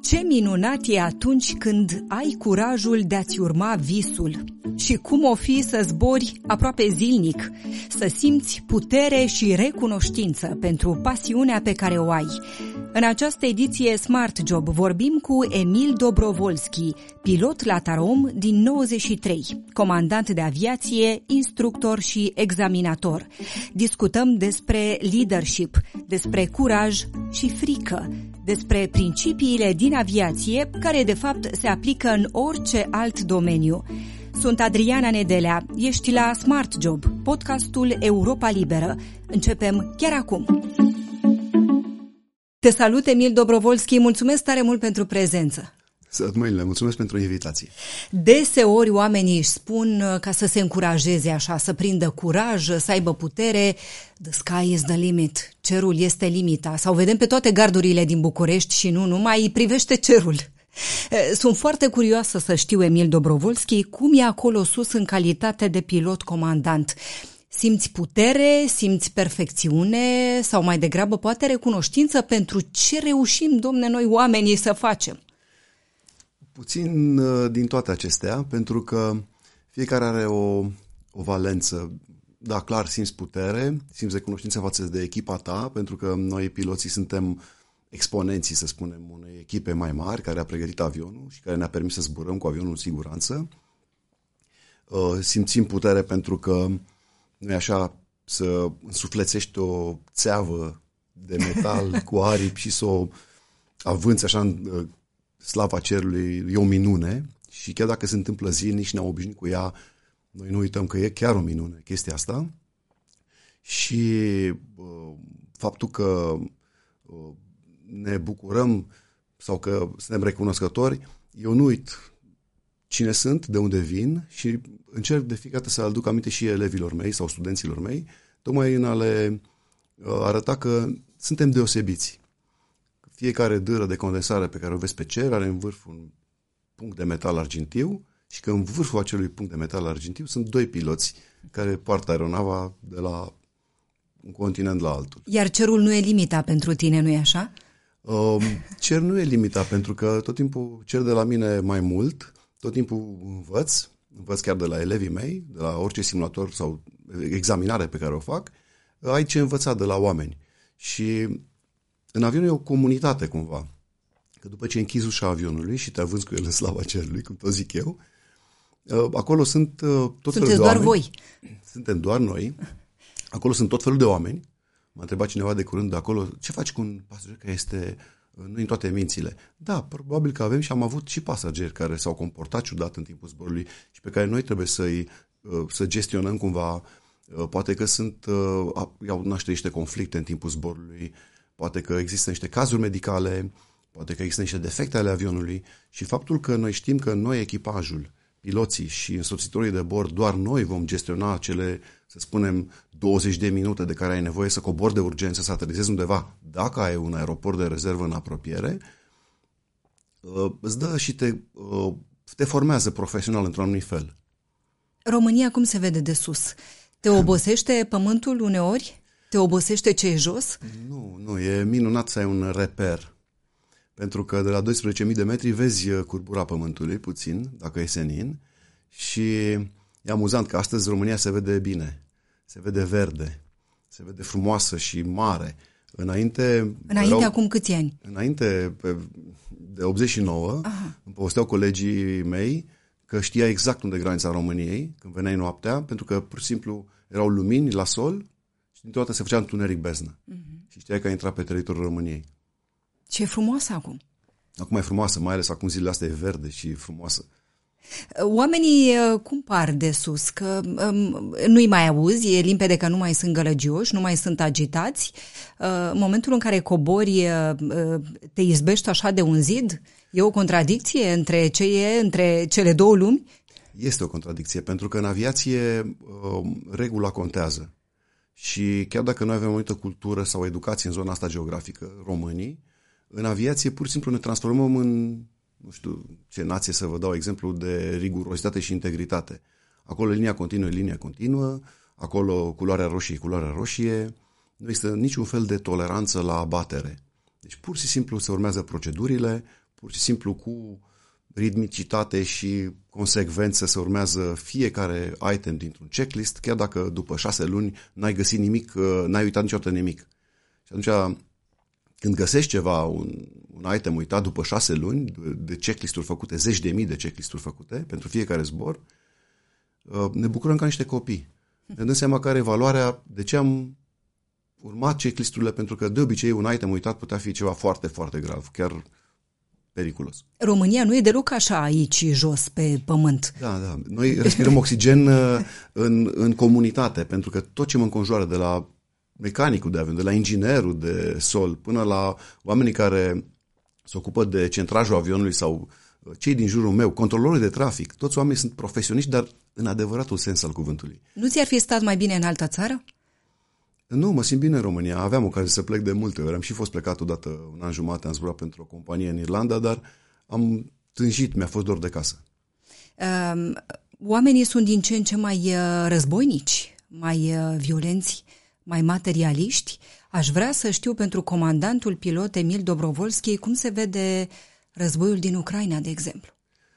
Ce minunat e atunci când ai curajul de a-ți urma visul și cum o fi să zbori aproape zilnic, să simți putere și recunoștință pentru pasiunea pe care o ai. În această ediție Smart Job vorbim cu Emil Dobrovolski, pilot la Tarom din 93, comandant de aviație, instructor și examinator. Discutăm despre leadership, despre curaj și frică, despre principiile din aviație care de fapt se aplică în orice alt domeniu. Sunt Adriana Nedelea, ești la Smart Job, podcastul Europa Liberă. Începem chiar acum. Te salut, Emil Dobrovolski, mulțumesc tare mult pentru prezență. Salut, mâinile, mulțumesc pentru invitație. Deseori oamenii își spun ca să se încurajeze așa, să prindă curaj, să aibă putere, the sky is the limit, cerul este limita. Sau vedem pe toate gardurile din București și nu numai, privește cerul. Sunt foarte curioasă să știu, Emil Dobrovolski, cum e acolo sus în calitate de pilot comandant. Simți putere, simți perfecțiune sau mai degrabă poate recunoștință pentru ce reușim, domne, noi oamenii să facem? Puțin din toate acestea, pentru că fiecare are o valență. Da, clar, simți putere, simți recunoștință față de echipa ta, pentru că noi piloții suntem exponenții, să spunem, unei echipe mai mari care a pregătit avionul și care ne-a permis să zburăm cu avionul în siguranță. Simțim putere pentru că nu-i așa să însuflețești o țeavă de metal cu aripi și să o avânți așa în slava cerului, e o minune și chiar dacă se întâmplă zilnic și ne-am obișnuit cu ea, noi nu uităm că e chiar o minune chestia asta și faptul că ne bucurăm sau că suntem recunoscători, eu nu uit cine sunt, de unde vin și încerc de fiecare dată să aduc aminte și elevilor mei sau studenților mei, tocmai în a le arăta că suntem deosebiți. Fiecare dâră de condensare pe care o vezi pe cer are în vârf un punct de metal argintiu și că în vârful acelui punct de metal argintiu sunt doi piloți care poartă aeronava de la un continent la altul. Iar cerul nu e limita pentru tine, nu-i așa? Cer nu e limita, pentru că tot timpul cer de la mine mai mult, tot timpul învăț chiar de la elevii mei, de la orice simulator sau examinare pe care o fac, ai ce învăța de la oameni. Și în avion e o comunitate cumva, că după ce închizi ușa avionului și te avânți cu el în slava cerului, cum tot zic eu, acolo sunt tot felul de oameni. Sunteți doar voi. Suntem doar noi. Acolo sunt tot felul de oameni. M-a întrebat cineva de curând de acolo, ce faci cu un pasager care este nu în toate mințile? Da, probabil că avem și am avut și pasageri care s-au comportat ciudat în timpul zborului și pe care noi trebuie să gestionăm cumva. Poate că iau naște niște conflicte în timpul zborului, poate că există niște cazuri medicale, poate că există niște defecte ale avionului și faptul că noi știm că noi, echipajul, piloții și însoțitorii de bord, doar noi vom gestiona acele, să spunem, 20 de minute de care ai nevoie să cobori de urgență, să aterizezi undeva, dacă ai un aeroport de rezervă în apropiere, îți dă și te formează profesional într-un anumit fel. România cum se vede de sus? Te obosește pământul uneori? Te obosește ce e jos? Nu, e minunat să ai un reper. Pentru că de la 12.000 de metri vezi curbura pământului puțin, dacă e senin, și e amuzant că astăzi România se vede bine, se vede verde, se vede frumoasă și mare. Înainte acum câți ani? Înainte, de 89, îmi povesteau colegii mei că știa exact unde e granița României când veneai noaptea, pentru că pur și simplu erau lumini la sol și dintr-o dată se făcea întuneric beznă. Și știai că ai intrat pe teritoriul României. Ce e frumoasă acum. Acum e frumoasă, mai ales acum zilele astea e verde și frumoasă. Oamenii cum par de sus? Că nu-i mai auzi, e limpede că nu mai sunt gălăgioși, nu mai sunt agitați. În momentul în care cobori, te izbești așa de un zid? E o contradicție între cele două lumi? Este o contradicție, pentru că în aviație regula contează. Și chiar dacă noi avem o anumită cultură sau educație în zona asta geografică, românii, în aviație pur și simplu ne transformăm în, nu știu ce nație să vă dau exemplu, de rigurozitate și integritate. Acolo linia continuă e linia continuă, acolo culoarea roșie e culoarea roșie, nu există niciun fel de toleranță la abatere. Deci pur și simplu se urmează procedurile, pur și simplu cu ritmicitate și consecvență se urmează fiecare item dintr-un checklist, chiar dacă după 6 luni n-ai găsit nimic, n-ai uitat niciodată nimic. Și atunci, când găsești ceva, un item uitat după 6 luni de checklist-uri făcute, zeci de mii de checklist-uri făcute pentru fiecare zbor, ne bucurăm ca niște copii. Ne dăm seama care e valoarea, de ce am urmat checklist-urile, pentru că de obicei un item uitat putea fi ceva foarte, foarte grav, chiar periculos. România nu e deloc așa aici, jos, pe pământ. Da. Noi respirăm oxigen în comunitate, pentru că tot ce mă înconjoară, de la mecanicul de avion, de la inginerul de sol, până la oamenii care se ocupă de centrajul avionului sau cei din jurul meu, controlorii de trafic, toți oamenii sunt profesioniști, dar în adevăratul sens al cuvântului. Nu ți-ar fi stat mai bine în altă țară? Nu, mă simt bine în România. Aveam ocazia să plec de multe ori. Am și fost plecat odată, un an jumate, am zburat pentru o companie în Irlanda, dar am tânjit, mi-a fost dor de casă. Oamenii sunt din ce în ce mai războinici, mai violenți, mai materialiști. Aș vrea să știu pentru comandantul pilot Emil Dobrovolski cum se vede războiul din Ucraina, de exemplu.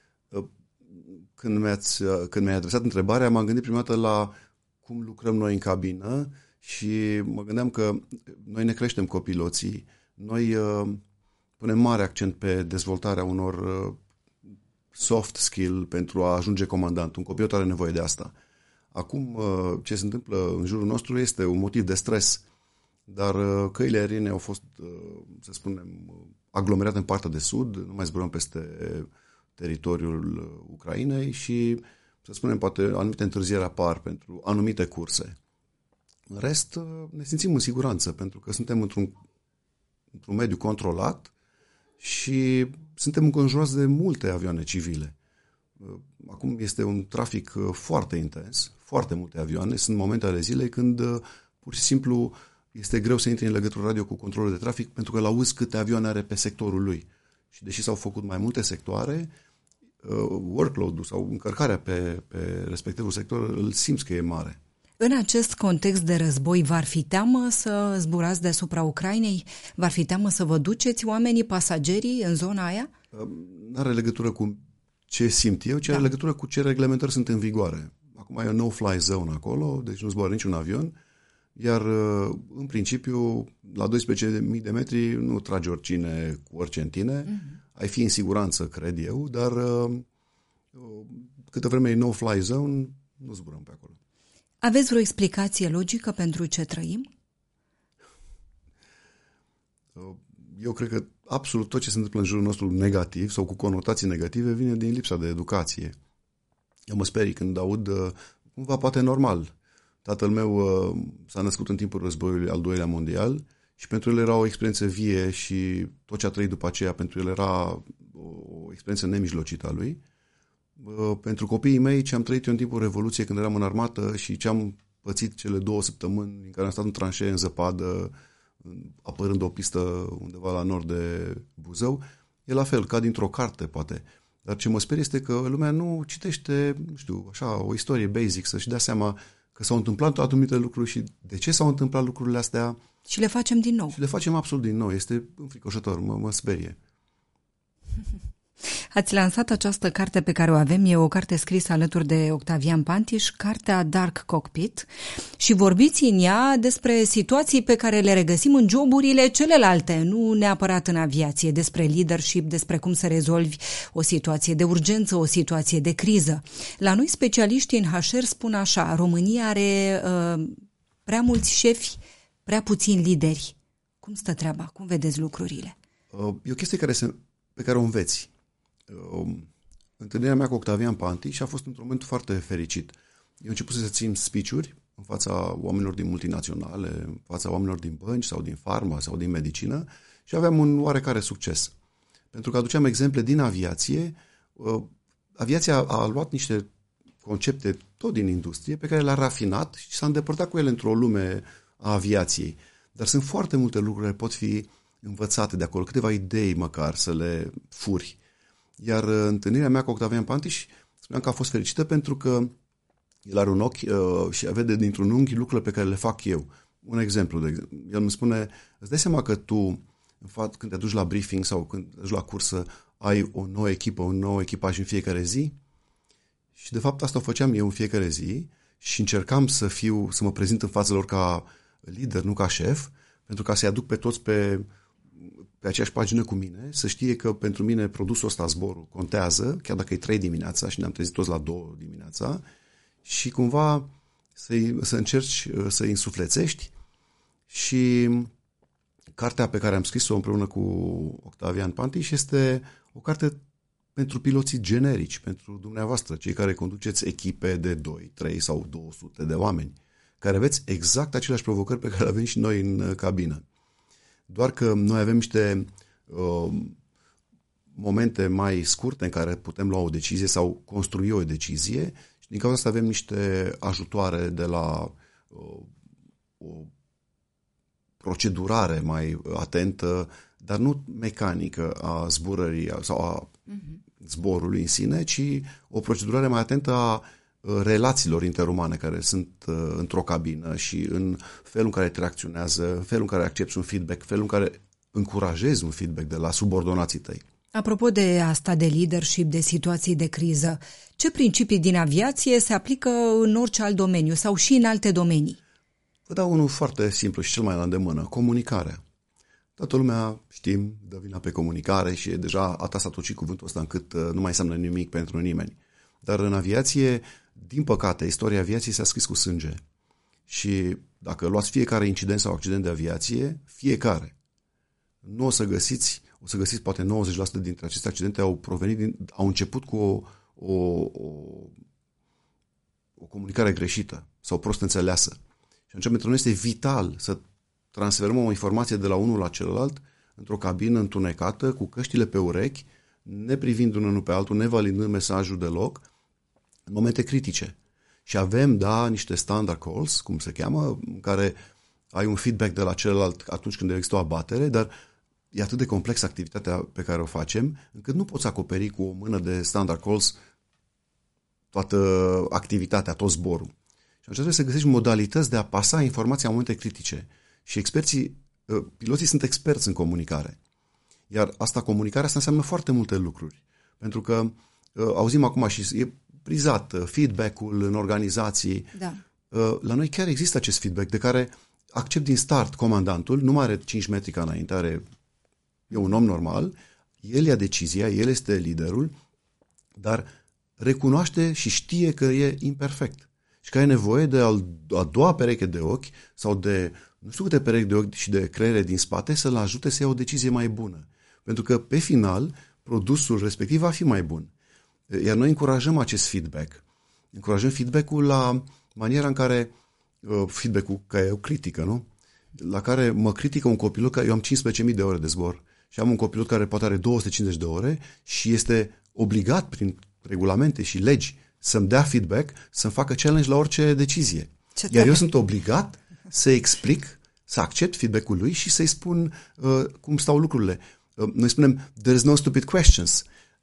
Când mi-ai adresat întrebarea, m-am gândit prima dată la cum lucrăm noi în cabină și mă gândeam că noi ne creștem copiloții, noi punem mare accent pe dezvoltarea unor soft skill pentru a ajunge comandant. Un copilot are nevoie de asta. Acum, ce se întâmplă în jurul nostru este un motiv de stres, dar căile aeriene au fost, să spunem, aglomerate în partea de sud, nu mai zburăm peste teritoriul Ucrainei și, să spunem, poate anumite întârzieri apar pentru anumite curse. În rest, ne simțim în siguranță, pentru că suntem într-un mediu controlat și suntem înconjurați de multe avioane civile. Acum este un trafic foarte intens, foarte multe avioane. Sunt momente ale zilei când pur și simplu este greu să intri în legătură radio cu controlul de trafic, pentru că l-auzi câte avioane are pe sectorul lui. Și deși s-au făcut mai multe sectoare, workload-ul sau încărcarea pe respectivul sector îl simți că e mare. În acest context de război, v-ar fi teamă să zburați deasupra Ucrainei? V-ar fi teamă să vă duceți oamenii, pasagerii, în zona aia? N-are legătură cu ce simt eu, ci are legătură cu ce reglementări sunt în vigoare. Acum e o no-fly zone acolo, deci nu zboară niciun avion, iar în principiu, la 12.000 de metri nu trage oricine cu orice în tine, ai fi în siguranță, cred eu, dar câtă vreme e no-fly zone, nu zburăm pe acolo. Aveți vreo explicație logică pentru ce trăim? Eu cred că absolut tot ce se întâmplă în jurul nostru negativ sau cu conotații negative vine din lipsa de educație. Eu mă sperii când aud cumva poate normal. Tatăl meu s-a născut în timpul războiului al doilea mondial și pentru el era o experiență vie și tot ce a trăit după aceea pentru el era o experiență nemijlocită a lui. Pentru copiii mei, ce am trăit eu în timpul Revoluției când eram în armată și ce am pățit cele 2 săptămâni în care am stat în tranșee, în zăpadă, apărând o pistă undeva la nord de Buzău, e la fel, ca dintr-o carte, poate. Dar ce mă sperie este că lumea nu citește, nu știu, așa, o istorie basic, să-și dea seama că s-au întâmplat anumite lucruri și de ce s-au întâmplat lucrurile astea. Și le facem din nou. Și le facem absolut din nou. Este înfricoșător, mă sperie. Ați lansat această carte pe care o avem, e o carte scrisă alături de Octavian Pantiș, cartea Dark Cockpit, și vorbiți în ea despre situații pe care le regăsim în joburile celelalte, nu neapărat în aviație, despre leadership, despre cum să rezolvi o situație de urgență, o situație de criză. La noi, specialiștii în HR spun așa: România are prea mulți șefi, prea puțini lideri. Cum stă treaba? Cum vedeți lucrurile? E o chestie pe care o înveți. Întâlnirea mea cu Octavian Pantiș a fost într-un moment foarte fericit. Eu început să țin speech-uri în fața oamenilor din multinaționale, în fața oamenilor din bănci sau din farmă sau din medicină și aveam un oarecare succes. Pentru că aduceam exemple din aviație. Aviația a luat niște concepte tot din industrie pe care le-a rafinat și s-a îndepărtat cu ele într-o lume a aviației. Dar sunt foarte multe lucruri care pot fi învățate de acolo, câteva idei măcar să le furi. Iar întâlnirea mea cu Octavian Pantiș, spuneam că a fost fericită pentru că el are un ochi și vede dintr-un unghi lucrurile pe care le fac eu. Un exemplu, el îmi spune: îți dai seama că tu, când te duci la briefing sau când te duci la cursă, ai o nouă echipă, un nou echipaj în fiecare zi. Și de fapt asta o făceam eu în fiecare zi și încercam să mă prezint în fața lor ca lider, nu ca șef, pentru ca să-i aduc pe toți pe aceeași pagină cu mine, să știe că pentru mine produsul ăsta, zborul, contează, chiar dacă e 3 dimineața și ne-am trezit toți la 2 dimineața, și cumva să încerci să-i însuflețești. Și cartea pe care am scris-o împreună cu Octavian Pantiș este o carte pentru piloții generici, pentru dumneavoastră, cei care conduceți echipe de 2, 3 sau 200 de oameni, care aveți exact aceleași provocări pe care le avem și noi în cabină. Doar că noi avem niște momente mai scurte în care putem lua o decizie sau construi o decizie și din cauza asta avem niște ajutoare de la o procedurare mai atentă, dar nu mecanică a zburării sau a zborului în sine, ci o procedurare mai atentă a relațiilor interumane care sunt într-o cabină și în felul în care interacționează, în felul în care accepți un feedback, felul în care încurajezi un feedback de la subordonații tăi. Apropo de asta, de leadership, de situații de criză, ce principii din aviație se aplică în orice alt domeniu sau și în alte domenii? Vă dau unul foarte simplu și cel mai la îndemână, comunicarea. Toată lumea, știm, dă vina pe comunicare și deja a tasat cuvântul ăsta încât nu mai înseamnă nimic pentru nimeni. Dar în aviație, din păcate, istoria aviației s-a scris cu sânge. Și dacă luați fiecare incident sau accident de aviație, fiecare, nu o să găsiți poate 90% dintre aceste accidente au început cu o comunicare greșită sau prost înțeleasă. Și atunci pentru noi este vital să transferăm o informație de la unul la celălalt într-o cabină întunecată, cu căștile pe urechi, neprivind unul pe altul, nevalidând mesajul deloc, în momente critice. Și avem, niște standard calls, cum se cheamă, în care ai un feedback de la celălalt atunci când există o abatere, dar e atât de complexă activitatea pe care o facem, încât nu poți acoperi cu o mână de standard calls toată activitatea, tot zborul. Și atunci trebuie să găsești modalități de a pasa informația în momente critice. Și piloții sunt experți în comunicare. Iar comunicarea asta înseamnă foarte multe lucruri. Pentru că auzim acum și e prizat feedback-ul în organizații. Da. La noi chiar există acest feedback de care accept din start comandantul, nu mai are 5 metri ca înainte, e un om normal, el ia decizia, el este liderul, dar recunoaște și știe că e imperfect și că ai nevoie de a doua pereche de ochi sau de nu știu câte perechi de ochi și de creiere din spate să-l ajute să ia o decizie mai bună. Pentru că pe final produsul respectiv va fi mai bun. Iar noi încurajăm acest feedback. Încurajăm feedback-ul la maniera în care feedback-ul, că e o critică, nu? La care mă critică un copilot, că eu am 15.000 de ore de zbor și am un copilot care poate are 250 de ore și este obligat prin regulamente și legi să-mi dea feedback, să-mi facă challenge la orice decizie. Iar eu sunt obligat să explic, să accept feedback-ul lui și să-i spun cum stau lucrurile. Noi spunem, there is no stupid questions.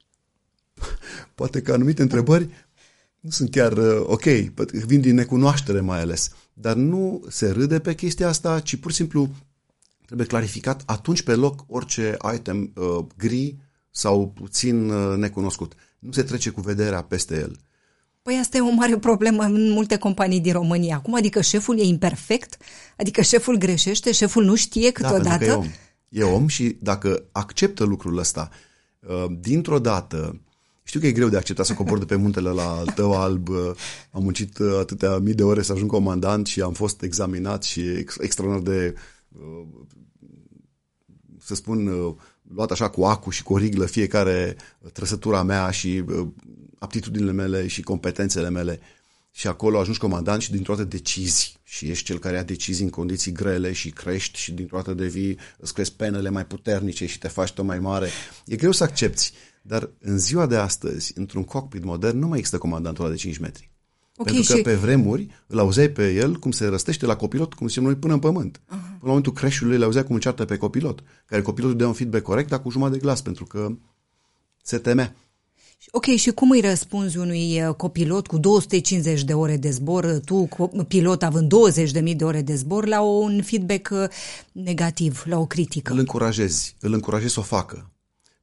Poate că anumite întrebări nu sunt chiar ok, vin din necunoaștere mai ales. Dar nu se râde pe chestia asta, ci pur și simplu trebuie clarificat atunci pe loc orice item gri sau puțin necunoscut. Nu se trece cu vederea peste el. Păi asta e o mare problemă în multe companii din România. Cum adică șeful e imperfect? Adică șeful greșește? Șeful nu știe câteodată? Da, pentru că e om și dacă acceptă lucrul ăsta, dintr-o dată, știu că e greu de acceptat să cobor de pe muntele la Tău Alb, am muncit atâtea mii de ore să ajung comandant și am fost examinat și extraordinar de, să spun, luat așa cu acu și cu o riglă fiecare trăsătura mea și aptitudinile mele și competențele mele și acolo ajungi comandant și dintr-o dată decizi și ești cel care ia decizii în condiții grele și crești și dintr-o dată îți crezi penele mai puternice și te faci tot mai mare. E greu să accepți, dar în ziua de astăzi, într-un cockpit modern, nu mai există comandantul ăla de 5 metri. Okay, pentru că pe vremuri îl auzeai pe el cum se răstește la copilot, cum zicem noi, până în pământ. Până la momentul crash-ului îl auzeai cum înceartă pe copilot, care copilotul dea un feedback corect, dar cu jumătate de glas, pentru că se temea. Ok, și cum îi răspunzi unui copilot cu 250 de ore de zbor, tu, pilot, având 20.000 de ore de zbor, la un feedback negativ, la o critică? Îl încurajezi să o facă.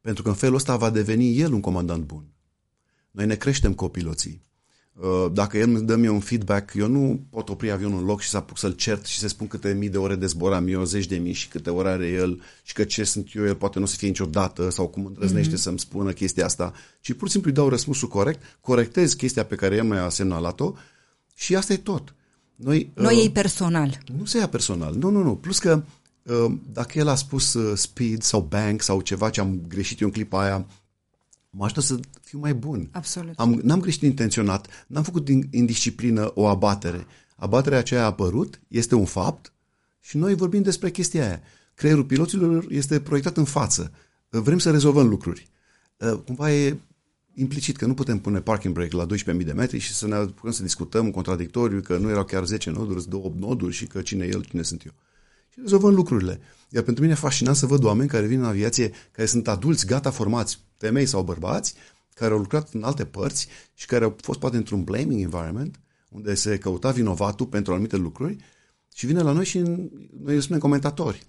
Pentru că în felul ăsta va deveni el un comandant bun. Noi ne creștem copiloții. Dacă el îmi dă mie un feedback, eu nu pot opri avionul în loc și să apuc să-l cert și să spun câte mii de ore de zbor am eu, 10.000 și câte ore are el și că ce sunt eu, el poate nu o să fie niciodată sau cum îndrăznește să-mi spună chestia asta, ci pur și simplu îi dau răspunsul corect, corectez chestia pe care el mi-a semnalat-o și asta e tot. Nu iei personal. Nu se ia personal. Nu. Plus că dacă el a spus speed sau bank sau ceva ce am greșit eu în clipa aia, mă ajută să fiu mai bun. Absolut. N-am greșit intenționat, n-am făcut din indisciplină o abatere. Abaterea aceea a apărut, este un fapt și noi vorbim despre chestia aia. Creierul piloților este proiectat în față. Vrem să rezolvăm lucruri. Cumva e implicit că nu putem pune parking brake la 12.000 de metri și să ne apucăm să discutăm în contradictoriu că nu erau chiar 10 noduri, sunt 2 noduri și că cine e el, cine sunt eu. Și rezolvăm lucrurile. Iar pentru mine e fascinant să văd oameni care vin în aviație, care sunt adulți, gata formați, femei sau bărbați, care au lucrat în alte părți și care au fost poate într-un blaming environment, unde se căuta vinovatul pentru anumite lucruri și vine la noi și noi îi spunem comentatori.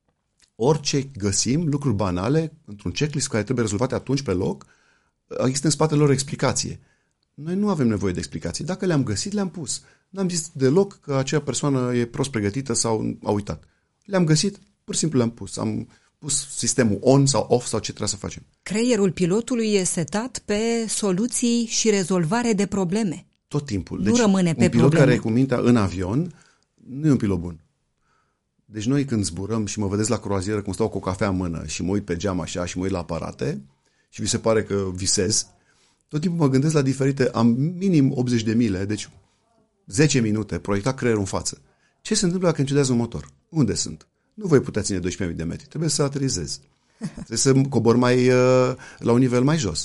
Orice găsim, lucruri banale, într-un checklist care trebuie rezolvate atunci pe loc, există în spatele lor explicație. Noi nu avem nevoie de explicații. Dacă le-am găsit, le-am pus. N-am zis deloc că acea persoană e prost pregătită sau a uitat. Le-am găsit, pur și simplu le-am pus. Am pus sistemul on sau off sau ce trebuie să facem. Creierul pilotului e setat pe soluții și rezolvare de probleme. Tot timpul. Nu rămâne pe un pilot probleme. care e cu mintea în avion nu e un pilot bun. Deci noi când zburăm și mă vedeți la croazieră cum stau cu o cafea în mână și mă uit pe geam așa și mă uit la aparate și vi se pare că visez, tot timpul mă gândesc la diferite, am minim 80 de mile, deci 10 minute, proiecta creierul în față. Ce se întâmplă dacă încedează un motor? Unde sunt? Nu voi putea ține 12.000 de metri, trebuie să aterizez. Trebuie să cobor la un nivel mai jos.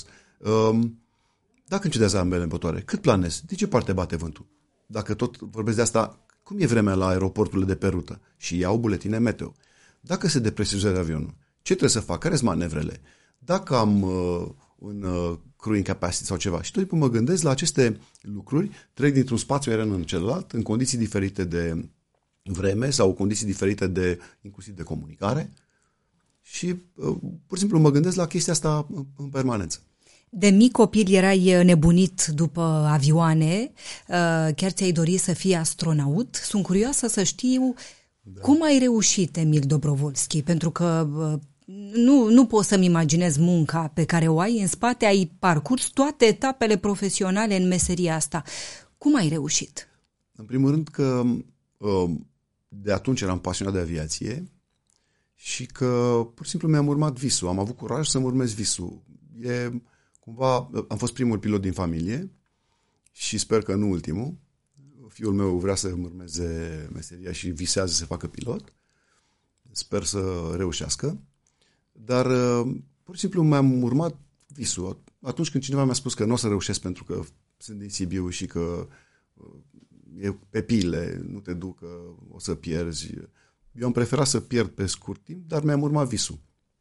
Dacă încedează ambele motoare, cât planez? De ce parte bate vântul? Dacă tot vorbesc de asta, cum e vremea la aeroporturile de pe rută? Și iau buletine meteo. Dacă se depresionează avionul, ce trebuie să fac? Care sunt manevrele? Dacă am un crewing capacity sau ceva. Și tot timpul mă gândesc la aceste lucruri, trec dintr-un spațiu aerian în celălalt, în condiții diferite de vreme sau condiții diferite inclusiv de comunicare și pur și simplu mă gândesc la chestia asta în permanență. De mic copil erai nebunit după avioane, chiar ți-ai dorit să fii astronaut. Sunt curioasă să știu cum ai reușit, Emil Dobrovolski, pentru că nu pot să-mi imaginez munca pe care o ai în spate, ai parcurs toate etapele profesionale în meseria asta. Cum ai reușit? În primul rând că de atunci eram pasionat de aviație și că pur și simplu mi-am urmat visul. Am avut curaj să-mi urmez visul. Cumva am fost primul pilot din familie și sper că nu ultimul. Fiul meu vrea să-mi urmeze meseria și visează să facă pilot. Sper să reușească. Dar pur și simplu mi-am urmat visul. Atunci când cineva mi-a spus că nu o să reușesc pentru că sunt din Sibiu și că e pe pile, nu te duc, că o să pierzi. Eu am preferat să pierd pe scurt timp, dar mi-am urmat visul.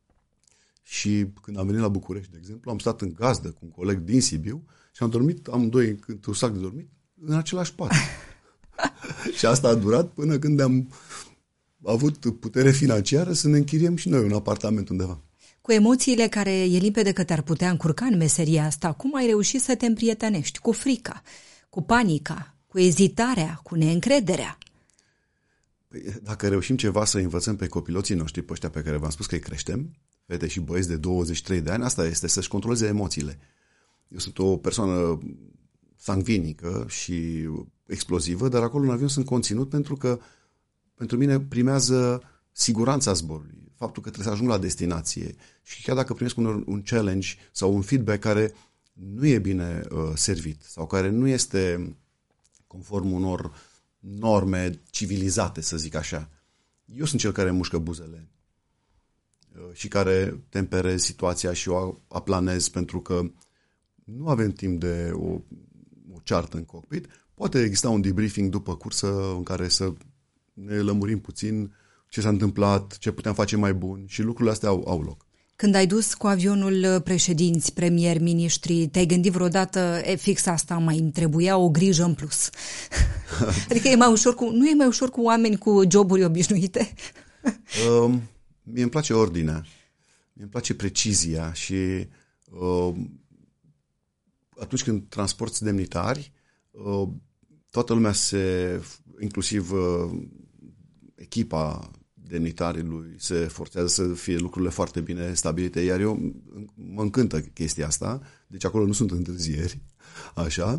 Și când am venit la București, de exemplu, am stat în gazdă cu un coleg din Sibiu și am dormit amândoi într-un sac de dormit în același pat. Și asta a durat până când am avut putere financiară să ne închiriem și noi un apartament undeva. Cu emoțiile care e limpede că te-ar putea încurca în meseria asta, cum ai reușit să te împrietenești cu frica, cu panica, cu ezitarea, cu neîncrederea? Păi, dacă reușim ceva să învățăm pe copiloții noștri, pe ăștia pe care v-am spus că îi creștem, fete și băieți de 23 de ani, asta este să-și controleze emoțiile. Eu sunt o persoană sangvinică și explozivă, dar acolo în avion sunt conținut pentru că pentru mine primează siguranța zborului, faptul că trebuie să ajung la destinație și chiar dacă primesc un challenge sau un feedback care nu e bine servit sau care nu este conform unor norme civilizate, să zic așa, eu sunt cel care mușcă buzele și care temperez situația și o aplanez pentru că nu avem timp de o ceartă în cockpit. Poate exista un debriefing după cursă în care să ne lămurim puțin ce s-a întâmplat, ce puteam face mai bun și lucrurile astea au loc. Când ai dus cu avionul președinți, premieri, miniștri, te-ai gândit vreodată, fix asta mai îmi trebuia o grijă în plus? Adică nu e mai ușor cu oameni cu joburi obișnuite? Mie îmi place ordinea. mi-mi place precizia și atunci când transporti demnitari, toată lumea inclusiv echipa demnitarilor se forțează să fie lucrurile foarte bine stabilite, iar eu mă încântă chestia asta, deci acolo nu sunt întârzieri, așa.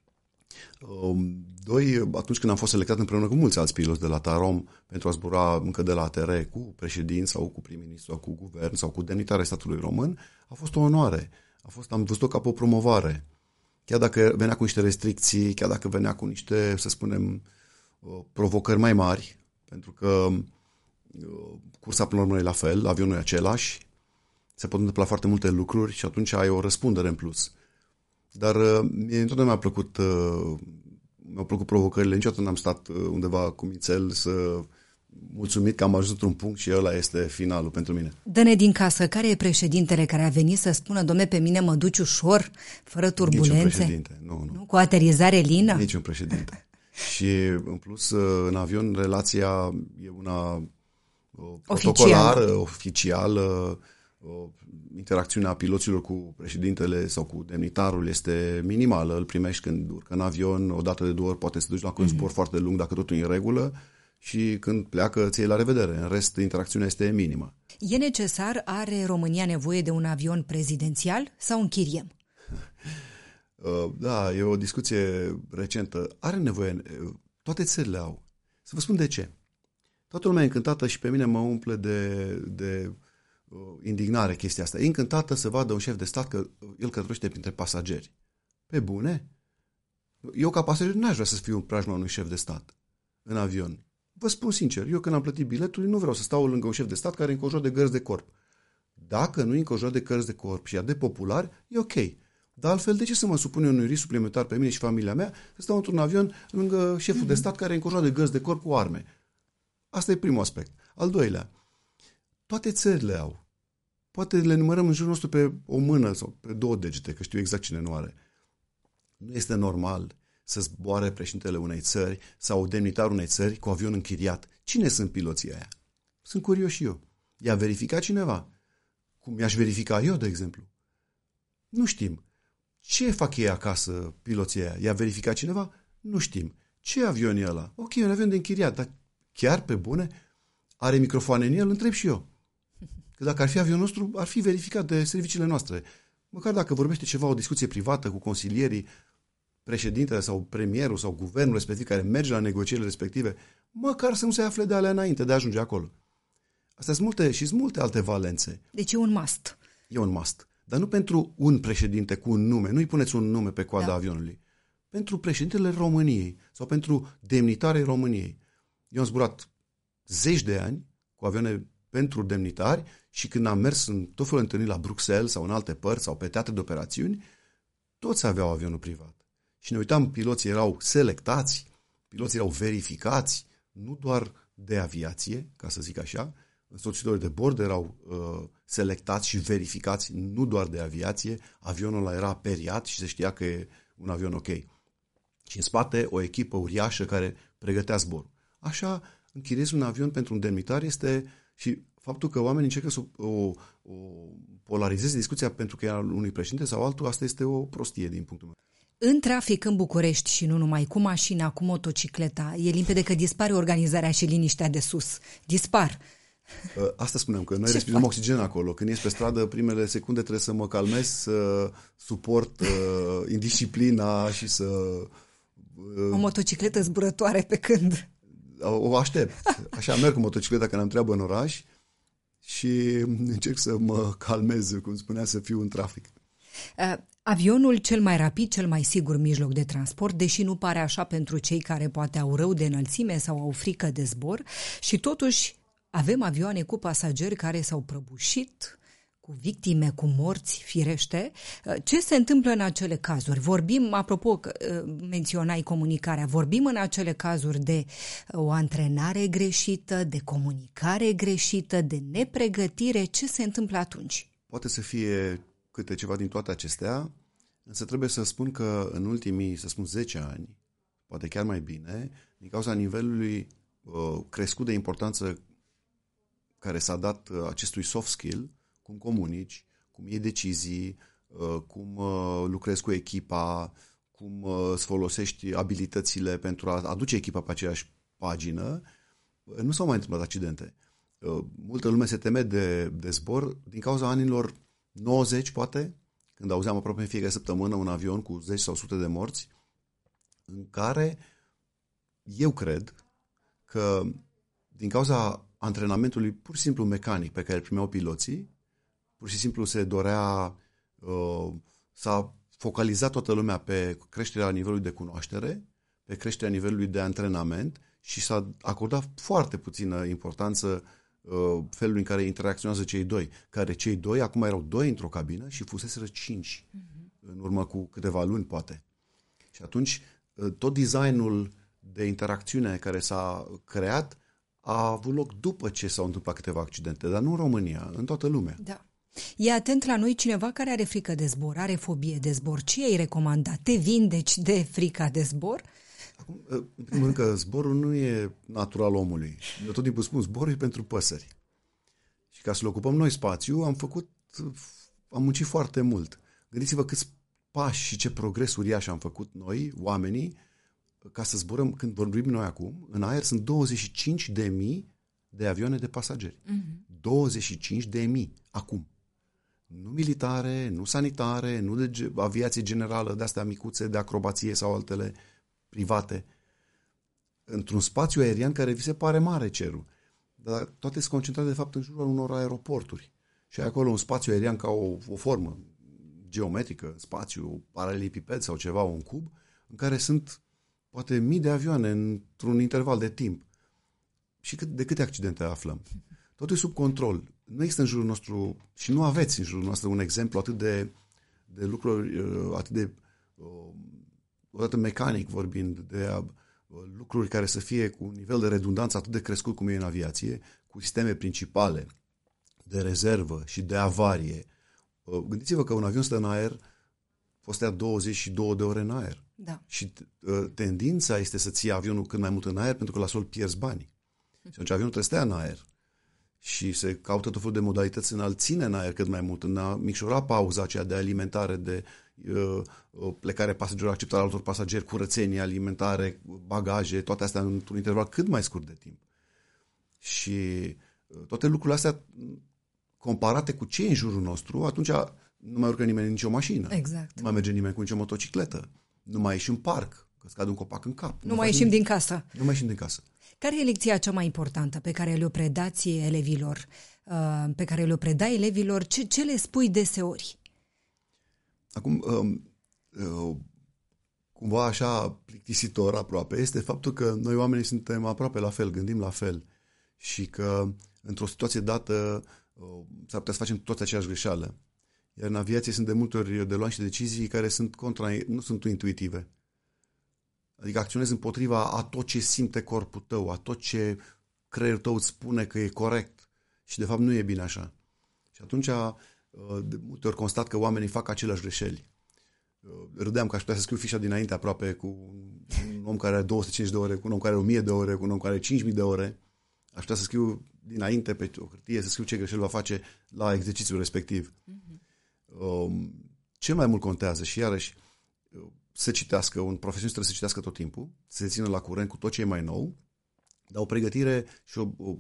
Doi, atunci când am fost selectat împreună cu mulți alți piloți de la Tarom pentru a zbura încă de la ATR cu președinți sau cu prim-ministru sau cu guvern sau cu demnitare statului român, a fost o onoare. Am văzut-o ca pe o promovare. Chiar dacă venea cu niște restricții, chiar dacă venea cu niște, să spunem, provocări mai mari, pentru că cursa până la urmă e la fel, avionul e același, se pot întâmpla foarte multe lucruri și atunci ai o răspundere în plus. Dar mie întotdeauna mi-au plăcut provocările, niciodată n-am stat undeva cu mițel să mulțumit că am ajuns într-un punct și ăla este finalul pentru mine. Dă-ne din casă, care e președintele care a venit să spună, dom'le, pe mine mă duci ușor, fără turbulențe? Niciun președinte, nu. Cu aterizare lină? Niciun președinte. Și în plus, în avion, relația e una protocolară, oficială, interacțiunea piloților cu președintele sau cu demnitarul este minimală, îl primești când urcă în avion, o dată de 2 ori poate să duci la un zbor foarte lung dacă totul e în regulă și când pleacă îți iei la revedere. În rest, interacțiunea este minimă. E necesar, are România nevoie de un avion prezidențial sau închiriem? Da, e o discuție recentă. Are nevoie, toate țările au. Să vă spun de ce. Toată lumea e încântată și pe mine mă umple de indignare chestia asta. E încântată să vadă un șef de stat că el călătorește printre pasageri. Pe bune? Eu ca pasager n-aș vrea să fiu în preajma unui șef de stat în avion. Vă spun sincer, eu când am plătit biletul nu vreau să stau lângă un șef de stat care e înconjurat de gărzi de corp. Dacă nu e înconjurat de gărzi de corp și e de popular, e ok. Dar altfel, de ce să mă supun eu unui risc suplimentar pe mine și familia mea să stau într-un avion lângă șeful de stat care e înconjurat de gărzi de corp cu arme? Asta e primul aspect. Al doilea, toate țările au. Poate le numărăm în jurul nostru pe o mână sau pe 2 degete, că știu exact cine nu are. Nu este normal să zboare președintele unei țări sau demnitarul unei țări cu avion închiriat. Cine sunt piloții aia? Sunt curios și eu. I-a verificat cineva? Cum i-aș verifica eu, de exemplu? Nu știm. Ce fac ei acasă, piloții aia? I-a verificat cineva? Nu știm. Ce avion e ăla? Ok, un avion de închiriat, dar chiar pe bune? Are microfoane în el? Întreb și eu. Că dacă ar fi avionul nostru, ar fi verificat de serviciile noastre. Măcar dacă vorbește ceva, o discuție privată cu consilierii, președintele sau premierul sau guvernul respectiv care merge la negocierile respective, măcar să nu se afle de alea înainte de a ajunge acolo. Astea sunt multe alte valențe. Deci e un must. E un must. Dar nu pentru un președinte cu un nume. Nu-i puneți un nume pe coada avionului. Pentru președintele României sau pentru demnitarii României. Eu am zburat 10 de ani cu avioane pentru demnitari și când am mers în tot felul de întâlniri la Bruxelles sau în alte părți sau pe teatre de operațiuni, toți aveau avionul privat. Și ne uitam, piloții erau selectați, piloții erau verificați, nu doar de aviație, ca să zic așa, însoțitorii de bord erau selectați și verificați nu doar de aviație, avionul ăla era periat și se știa că e un avion ok. Și în spate o echipă uriașă care pregătea zborul. Așa, închiriezi un avion pentru un demnitar este și faptul că oamenii încercă să o polarizeze discuția pentru că e al unui președinte sau altul, asta este o prostie din punctul meu. În trafic în București și nu numai, cu mașina, cu motocicleta, e limpede că dispare organizarea și liniștea de sus. Dispar. Asta spuneam, că noi respirăm oxigen acolo. Când ies pe stradă, primele secunde trebuie să mă calmez, să suport indisciplina și să... O motocicletă zburătoare pe când? O aștept. Așa merg cu motocicleta când am treabă în oraș și încerc să mă calmez, cum spunea, să fiu în trafic. Avionul cel mai rapid, cel mai sigur mijloc de transport, deși nu pare așa pentru cei care poate au rău de înălțime sau au frică de zbor, și totuși avem avioane cu pasageri care s-au prăbușit, cu victime, cu morți, firește. Ce se întâmplă în acele cazuri? Vorbim, apropo, menționai comunicarea, vorbim în acele cazuri de o antrenare greșită, de comunicare greșită, de nepregătire. Ce se întâmplă atunci? Poate să fie câte ceva din toate acestea, însă trebuie să spun că în ultimii, să spun 10 ani, poate chiar mai bine, din cauza nivelului crescut de importanță care s-a dat acestui soft skill, cum comunici, cum iei decizii, cum lucrezi cu echipa, cum îți folosești abilitățile pentru a aduce echipa pe aceeași pagină, nu s-au mai întâmplat accidente. Multă lume se teme de zbor din cauza anilor 90, poate, când auzeam aproape în fiecare săptămână un avion cu 10 sau sute de morți, în care eu cred că din cauza antrenamentului pur și simplu mecanic pe care îl primeau piloții, pur și simplu se dorea, s-a focalizat toată lumea pe creșterea nivelului de cunoaștere, pe creșterea nivelului de antrenament și s-a acordat foarte puțină importanță felului în care interacționează cei doi, care cei doi, acum erau doi într-o cabină și fuseseră 5 în urmă cu câteva luni, poate. Și atunci tot designul de interacțiune care s-a creat a avut loc după ce s-au întâmplat câteva accidente, dar nu în România, în toată lumea. Da. E atent la noi cineva care are frică de zbor, are fobie de zbor. Ce ai recomandat? Te vindeci de frica de zbor? Acum, în primul rând că zborul nu e natural omului. Eu tot timpul spun, zborul e pentru păsări. Și ca să-l ocupăm noi spațiu, am muncit foarte mult. Gândiți-vă câți pași și ce progres uriaș am făcut noi, oamenii, ca să zburăm, când vorbim noi acum, în aer sunt 25.000 de avioane de pasageri. 25.000 acum. Nu militare, nu sanitare, nu de aviație generală, de-astea micuțe, de acrobație sau altele private. Într-un spațiu aerian care vi se pare mare cerul. Dar toate sunt concentrate, de fapt, în jurul unor aeroporturi. Și ai acolo un spațiu aerian ca o formă geometrică, spațiu paralelipiped sau ceva, un cub, în care sunt poate mii de avioane într-un interval de timp. Și de câte accidente aflăm? Totul e sub control. Nu există în jurul nostru, și nu aveți în jurul nostru un exemplu atât de lucruri, atât de odată mecanic vorbind, de lucruri care să fie cu un nivel de redundanță atât de crescut cum e în aviație, cu sisteme principale de rezervă și de avarie. Gândiți-vă că un avion stă în aer, poți stea 22 de ore în aer. Da. Și tendința este să ții avionul cât mai mult în aer, pentru că la sol pierzi banii. Și atunci avionul trebuie să stea în aer. Și se caută tot felul de modalități în a-l ține în aer cât mai mult, în a micșora pauza aceea de alimentare, de plecare pasagerilor, acceptarea altor pasageri, curățenie, alimentare, bagaje, toate astea într-un interval cât mai scurt de timp. Și toate lucrurile astea comparate cu ce e în jurul nostru, atunci nu mai urcă nimeni în nicio mașină. Exact. Nu mai merge nimeni cu nicio motocicletă. Nu mai ieși în parc, că îți cade un copac în cap. Nu mai ieșim din casă. Nu mai ieșim din casă. Care e lecția cea mai importantă pe care le-o predați elevilor? Pe care le-o predai elevilor? Ce le spui deseori? Acum, cumva așa plictisitor aproape, este faptul că noi oamenii suntem aproape la fel, gândim la fel și că într-o situație dată s-ar putea să facem toți aceeași greșeală. Iar în aviație sunt de multe ori de luat niște decizii care nu sunt intuitive. Adică acționezi împotriva a tot ce simte corpul tău, a tot ce creierul tău îți spune că e corect și de fapt nu e bine așa. Și atunci de multe ori constat că oamenii fac aceleași greșeli. Râdeam că aș putea să scriu fișa dinainte aproape cu un om care are 250 de ore, cu un om care are 1000 de ore, cu un om care are 5000 de ore. Aș putea să scriu dinainte pe o hârtie, să scriu ce greșeli va face la exercițiul respectiv. Cel mai mult contează și iarăși să citească, un profesionist trebuie să citească tot timpul, să se țină la curent cu tot ce e mai nou, dar o pregătire și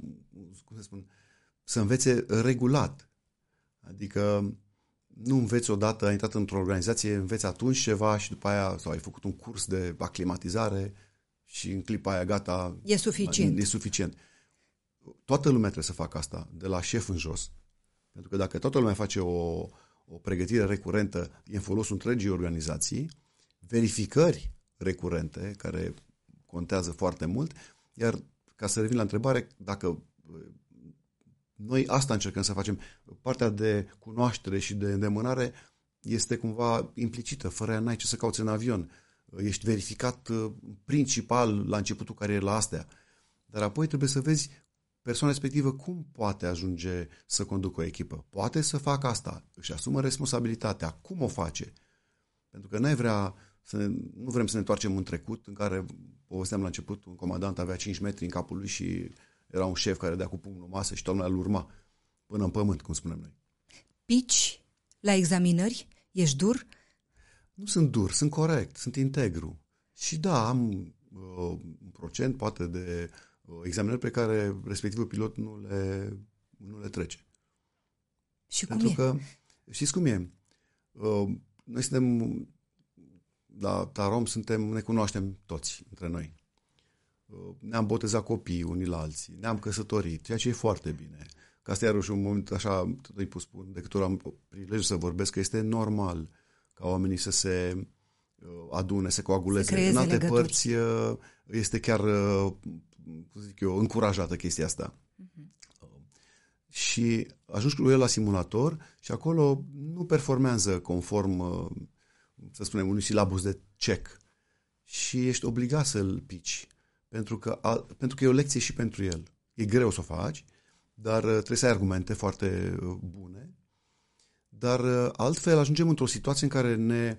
să învețe regulat. Adică nu înveți odată, ai intrat într-o organizație, înveți atunci ceva și după aia, sau ai făcut un curs de aclimatizare și în clipa aia gata. E suficient. E suficient. Toată lumea trebuie să facă asta, de la șef în jos. Pentru că dacă toată lumea face o pregătire recurentă, e în folosul întregii organizații, verificări recurente, care contează foarte mult, iar ca să revin la întrebare, dacă noi asta încercăm să facem, partea de cunoaștere și de îndemânare este cumva implicită, fără ea n-ai ce să cauți în avion. Ești verificat principal la începutul carierei la astea, dar apoi trebuie să vezi persoana respectivă cum poate ajunge să conducă o echipă. Poate să facă asta, își asumă responsabilitatea, cum o face. Pentru că nu vrem să ne întoarcem în trecut, în care, povesteam la început, un comandant avea 5 metri în capul lui și era un șef care dea cu pumnul în masă și toată lumea îl urma până în pământ, cum spunem noi. pici la examinări? Ești dur? Nu sunt dur, sunt corect, sunt integru. Și da, am un procent poate de examinări pe care respectivul pilot nu le trece. Și Pentru cum e? că, știți cum e? Noi suntem, la Tarom ne cunoaștem toți între noi. Ne-am botezat copiii unii la alții, ne-am căsătorit, ceea ce e foarte bine. Că asta e iarăși un moment așa, tot îi spun, de câte ori am prilejul să vorbesc, că este normal ca oamenii să se adune, se coaguleze. În alte legături. părți este chiar, cum zic eu, încurajată chestia asta. Și ajungi cu el la simulator și acolo nu performează conform, să spunem, unui silabus de check. Și ești obligat să-l pici. Pentru că e o lecție și pentru el. E greu să o faci, dar trebuie să ai argumente foarte bune. Dar altfel ajungem într-o situație în care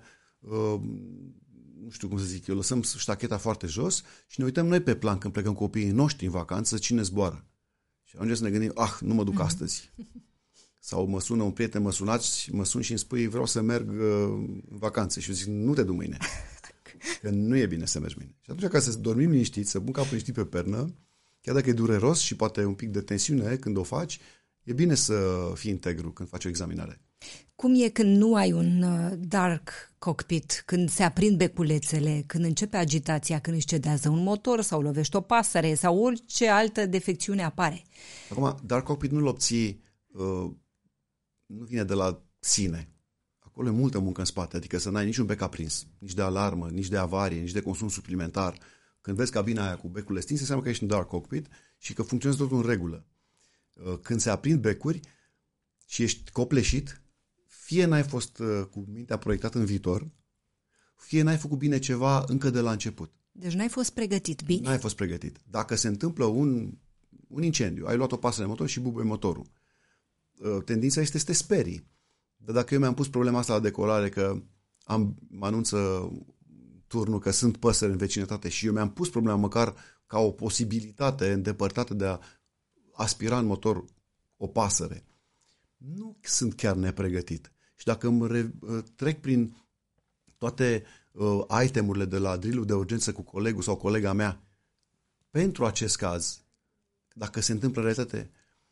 nu știu cum să zic eu, lăsăm ștacheta foarte jos și ne uităm noi pe plan când plecăm copiii noștri în vacanță, cine zboară. Și ajungem să ne gândim, nu mă duc astăzi. Sau mă sună un prieten, mă sun și îmi spui, vreau să merg în vacanță. Și eu zic, nu te du mâine. Că nu e bine să mergi mâine. Și atunci, ca să dormim liniștiți, să pun capul liniștit pe pernă, chiar dacă e dureros și poate un pic de tensiune când o faci, e bine să fii integru când faci o examinare. Cum e când nu ai un dark cockpit, când se aprind beculețele, când începe agitația, când își cedează un motor sau lovești o pasăre sau orice altă defecțiune apare? Acum, dark cockpit nu-l obții, nu vine de la sine. Acolo e multă muncă în spate, adică să n-ai niciun bec aprins, nici de alarmă, nici de avarie, nici de consum suplimentar. Când vezi cabina aia cu becurile stinse, înseamnă că ești în dark cockpit și că funcționează totul în regulă. Când se aprind becuri și ești copleșit, fie n-ai fost cu mintea proiectată în viitor, fie n-ai făcut bine ceva încă de la început. Deci n-ai fost pregătit bine. N-ai fost pregătit. Dacă se întâmplă un incendiu, ai luat o pasă de motor și bubuie motorul, tendința este să te sperii. Dar dacă eu mi-am pus problema asta la decolare, că mă anunță turnul că sunt păsări în vecinătate și eu mi-am pus problema măcar ca o posibilitate îndepărtată de a aspira în motor o pasăre, nu sunt chiar nepregătit. Și dacă îmi trec prin toate itemurile de la drill-ul de urgență cu colegul sau colega mea, pentru acest caz, dacă se întâmplă în realitate,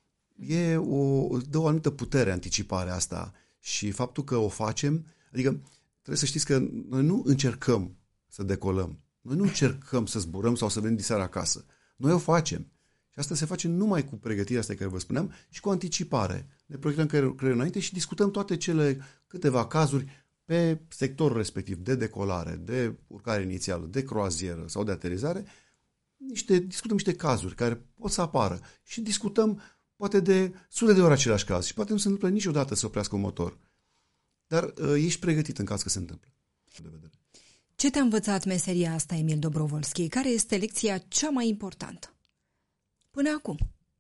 dă o anumită putere anticiparea asta și faptul că o facem, adică trebuie să știți că noi nu încercăm să decolăm, noi nu încercăm să zburăm sau să venim diseară acasă, noi o facem. Și asta se face numai cu pregătirea asta care vă spuneam și cu anticipare. Ne proiectăm creierul înainte și discutăm toate cele câteva cazuri pe sectorul respectiv, de decolare, de urcare inițială, de croazieră sau de aterizare, discutăm niște cazuri care pot să apară și discutăm poate de sute de ori același caz și poate nu se întâmplă niciodată să oprească un motor. Dar ești pregătit în caz că se întâmplă. Ce te-a învățat meseria asta, Emil Dobrovolski? Care este lecția cea mai importantă până acum?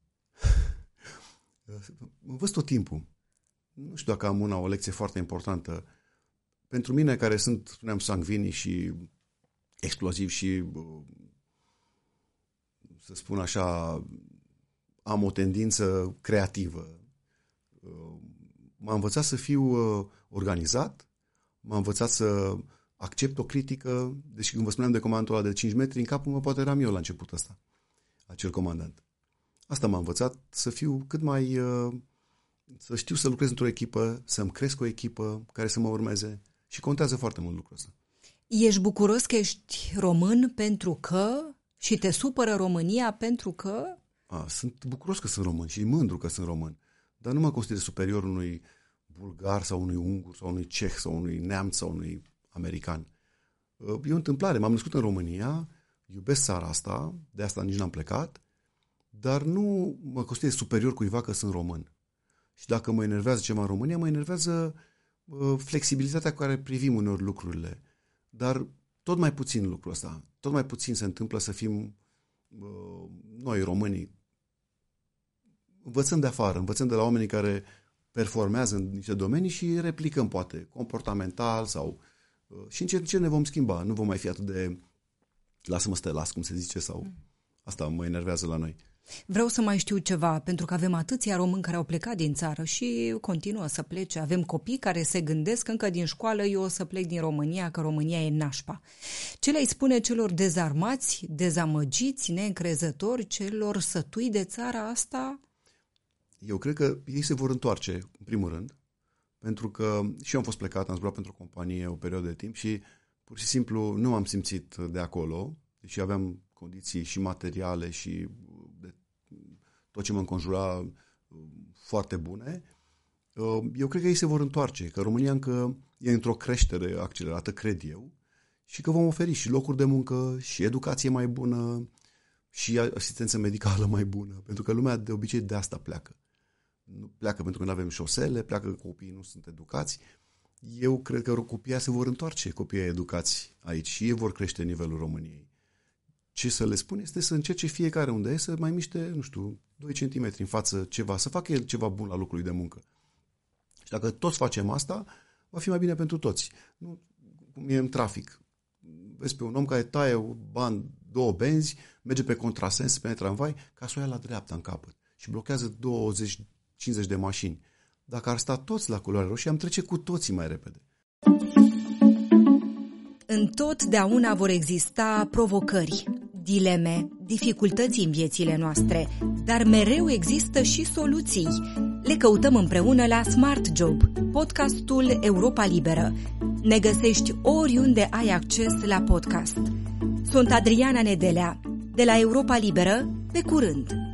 Învăț tot timpul. Nu știu dacă am o lecție foarte importantă. Pentru mine, care sunt, spuneam, sangvini și exploziv și, să spun așa, am o tendință creativă. M-a învățat să fiu organizat, m-a învățat să accept o critică, deci când vă spuneam de comandul ăla de 5 metri, în capul meu poate eram eu la început ăsta, acel comandant. Asta m-a învățat să fiu cât mai, să știu să lucrez într-o echipă, să-mi cresc o echipă care să mă urmeze și contează foarte mult lucrul ăsta. Ești bucuros că ești român pentru că și te supără România pentru că? Sunt bucuros că sunt român și mândru că sunt român, dar nu mă consider superior unui bulgar sau unui ungur sau unui ceh sau unui neamț sau unui american. E o întâmplare, m-am născut în România, iubesc țara asta, de asta nici n-am plecat, dar nu mă consider superior cuiva că sunt român. Și dacă mă enervează ceva în România, mă enervează flexibilitatea cu care privim uneori lucrurile. Dar tot mai puțin lucrul ăsta, tot mai puțin se întâmplă să fim noi, românii, învățăm de afară, învățăm de la oamenii care performează în niște domenii și replicăm, poate, comportamental sau... Și încet ne vom schimba, nu vom mai fi atât de lasă-mă să te las, cum se zice, sau asta mă enervează la noi. Vreau să mai știu ceva, pentru că avem atâția români care au plecat din țară și continuă să plece. Avem copii care se gândesc încă din școală, eu o să plec din România, că România e nașpa. Ce le-ai spune celor dezarmați, dezamăgiți, neîncrezători, celor sătui de țara asta? Eu cred că ei se vor întoarce, în primul rând, pentru că și eu am fost plecat, am zburat pentru o companie o perioadă de timp și pur și simplu nu m-am simțit de acolo, deși aveam condiții și materiale și de tot ce mă înconjura foarte bune. Eu cred că ei se vor întoarce, că România încă e într-o creștere accelerată, cred eu, și că vom oferi și locuri de muncă, și educație mai bună, și asistență medicală mai bună, pentru că lumea de obicei de asta pleacă. Nu pleacă pentru că nu avem șosele, pleacă că copiii nu sunt educați. Eu cred că copiii se vor întoarce, copiii educați aici, și ei vor crește nivelul României. Ce să le spun este să încerce fiecare unde e să mai miște, 2 centimetri în față ceva, să facă el ceva bun la locul lui de muncă. Și dacă toți facem asta, va fi mai bine pentru toți. Nu cum e în trafic. Vezi pe un om care taie două benzi, merge pe contrasens, pe tramvai, ca să o ia la dreapta în capăt și blochează 20-50 de mașini. Dacă ar sta toți la culoare roșie, am trece cu toții mai repede. Întotdeauna vor exista provocări, dileme, dificultăți în viețile noastre, dar mereu există și soluții. Le căutăm împreună la Smart Job, podcastul Europa Liberă. Ne găsești oriunde ai acces la podcast. Sunt Adriana Nedelea, de la Europa Liberă, pe curând!